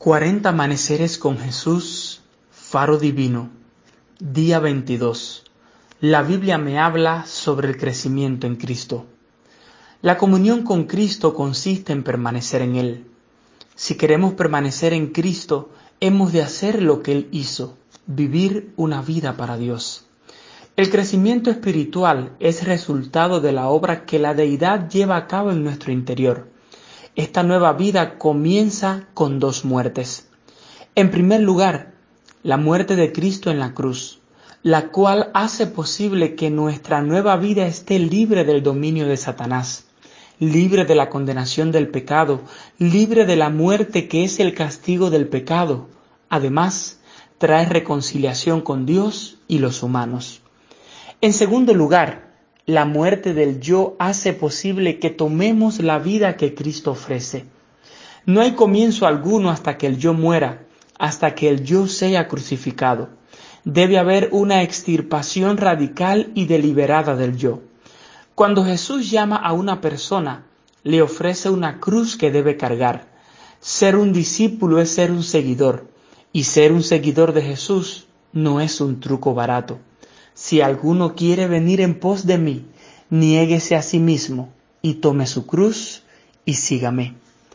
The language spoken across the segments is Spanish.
40 amaneceres con Jesús, Faro Divino, día 22. La Biblia me habla sobre el crecimiento en Cristo. La comunión con Cristo consiste en permanecer en Él. Si queremos permanecer en Cristo, hemos de hacer lo que Él hizo, vivir una vida para Dios. El crecimiento espiritual es resultado de la obra que la Deidad lleva a cabo en nuestro interior. Esta nueva vida comienza con dos muertes. En primer lugar, la muerte de Cristo en la cruz, la cual hace posible que nuestra nueva vida esté libre del dominio de Satanás, libre de la condenación del pecado, libre de la muerte que es el castigo del pecado. Además, trae reconciliación con Dios y los humanos. En segundo lugar, la muerte del yo hace posible que tomemos la vida que Cristo ofrece. No hay comienzo alguno hasta que el yo muera, hasta que el yo sea crucificado. Debe haber una extirpación radical y deliberada del yo. Cuando Jesús llama a una persona, le ofrece una cruz que debe cargar. Ser un discípulo es ser un seguidor, y ser un seguidor de Jesús no es un truco barato. Si alguno quiere venir en pos de mí, niéguese a sí mismo y tome su cruz y sígame.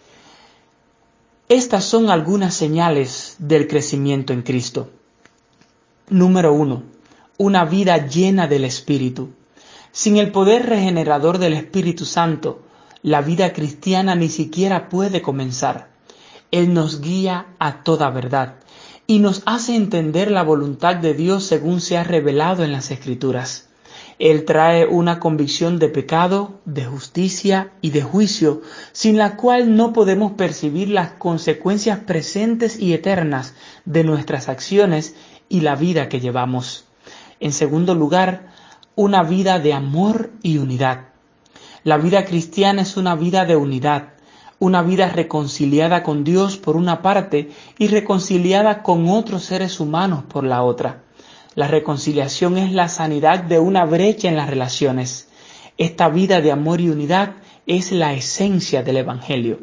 Estas son algunas señales del crecimiento en Cristo. Número 1. Una vida llena del Espíritu. Sin el poder regenerador del Espíritu Santo, la vida cristiana ni siquiera puede comenzar. Él nos guía a toda verdad y nos hace entender la voluntad de Dios según se ha revelado en las Escrituras. Él trae una convicción de pecado, de justicia y de juicio, sin la cual no podemos percibir las consecuencias presentes y eternas de nuestras acciones y la vida que llevamos. En segundo lugar, una vida de amor y unidad. La vida cristiana es una vida de unidad, una vida reconciliada con Dios por una parte y reconciliada con otros seres humanos por la otra. La reconciliación es la sanidad de una brecha en las relaciones. Esta vida de amor y unidad es la esencia del Evangelio.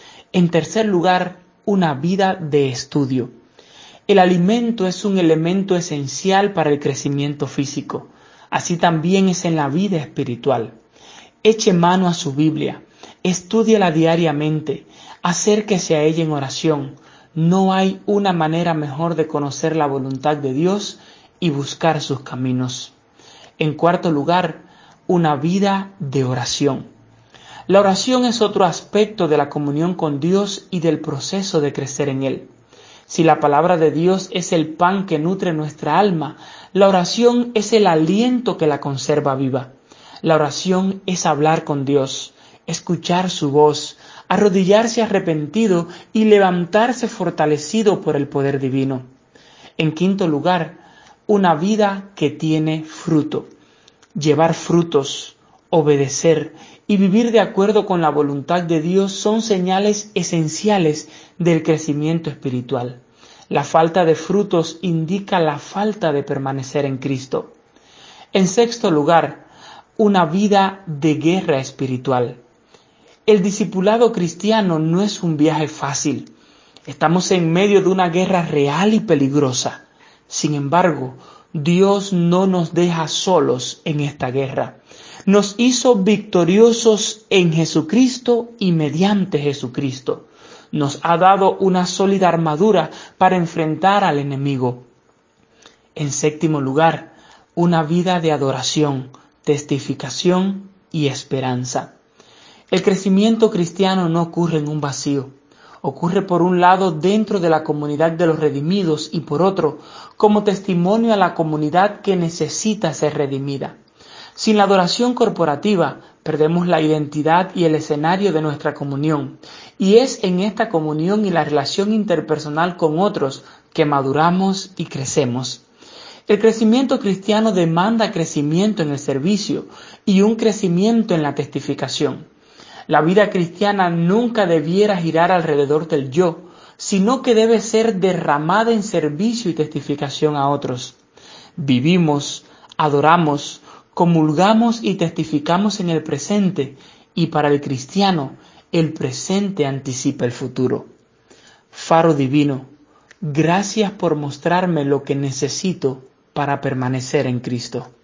En tercer lugar, una vida de estudio. El alimento es un elemento esencial para el crecimiento físico. Así también es en la vida espiritual. Eche mano a su Biblia, estúdiala diariamente, acérquese a ella en oración. No hay una manera mejor de conocer la voluntad de Dios y buscar sus caminos. En cuarto lugar, una vida de oración. La oración es otro aspecto de la comunión con Dios y del proceso de crecer en Él. Si la palabra de Dios es el pan que nutre nuestra alma, la oración es el aliento que la conserva viva. La oración es hablar con Dios, escuchar su voz, arrodillarse arrepentido y levantarse fortalecido por el poder divino. En quinto lugar, una vida que tiene fruto. Llevar frutos, obedecer y vivir de acuerdo con la voluntad de Dios son señales esenciales del crecimiento espiritual. La falta de frutos indica la falta de permanecer en Cristo. En sexto lugar, una vida de guerra espiritual. El discipulado cristiano no es un viaje fácil. Estamos en medio de una guerra real y peligrosa. Sin embargo, Dios no nos deja solos en esta guerra. Nos hizo victoriosos en Jesucristo y mediante Jesucristo. Nos ha dado una sólida armadura para enfrentar al enemigo. En séptimo lugar, una vida de adoración, testificación y esperanza. El crecimiento cristiano no ocurre en un vacío. Ocurre por un lado dentro de la comunidad de los redimidos y por otro como testimonio a la comunidad que necesita ser redimida. Sin la adoración corporativa perdemos la identidad y el escenario de nuestra comunión, y es en esta comunión y la relación interpersonal con otros que maduramos y crecemos. El crecimiento cristiano demanda crecimiento en el servicio y un crecimiento en la testificación. La vida cristiana nunca debiera girar alrededor del yo, sino que debe ser derramada en servicio y testificación a otros. Vivimos, adoramos, comulgamos y testificamos en el presente, y para el cristiano, el presente anticipa el futuro. faro divino, gracias por mostrarme lo que necesito para permanecer en Cristo.